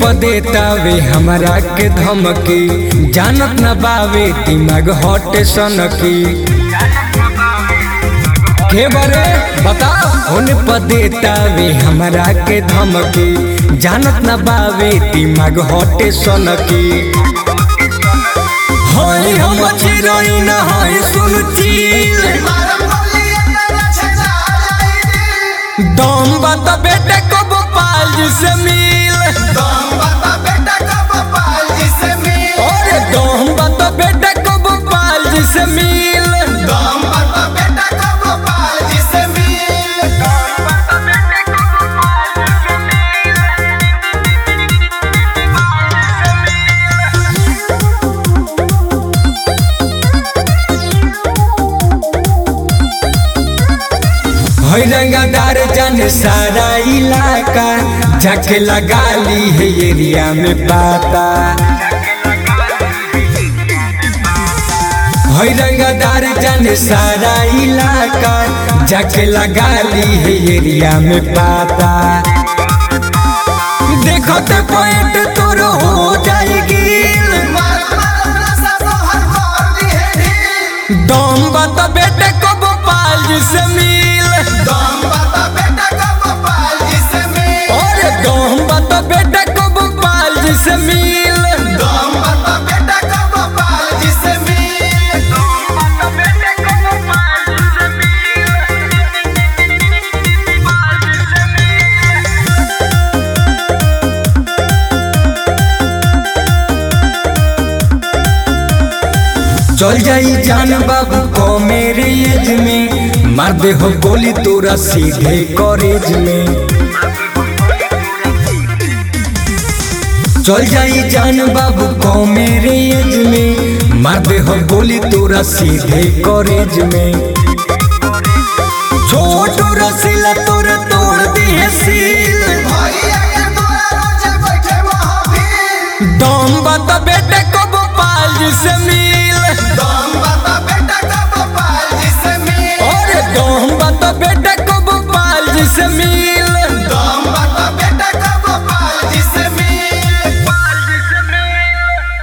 देतावे हमरा के धमकी, जानत न बावे दिमाग हटे सनकी। के बरे बताओ होने पर देतावे हमरा के धमकी, जानत न बावे दिमाग हटे सनकी। होई हम चिरोई न होई सुन चील, दम बता बेटे को भोपाल जी से मिल, दम बता बेटा को भोपाल जी से मिल, अरे दम बता बेटे को भोपाल जी से मिल, दम बता बेटा को भोपाल जी से मिल, दम बता बेटे को भोपाल जी से है रंगदार जाने सारा इलाका, जाके लगा ली है एरिया में पाता। है रंगदार जाने सारा इलाका, जाके लगा ली है एरिया में पाता। देखो तो पॉइंट तोर हो जाएगी, दम बता बेटे को भोपाल जी से मिल, दम बता बेटा को भोपाल जी से मिल, अरे दम बता बेटे को भोपाल जी से मिल, दम बता बेटा को भोपाल जी से मिल, दम बता बेटे को भोपाल जी से चल जाई जान बाबू को मेरे एज में, मार दे हो गोली तोरा सीधे कॉलेज में। चल जाई जान बाबू को मेरे एज में, मार दे हो गोली तोरा सीधे कॉलेज में। छोटू रसीला तोरे तोड़ दी है सील, भैया के तोरा रोज बैठे महावीर, दम बता बेटे को भोपाल जी से मिल,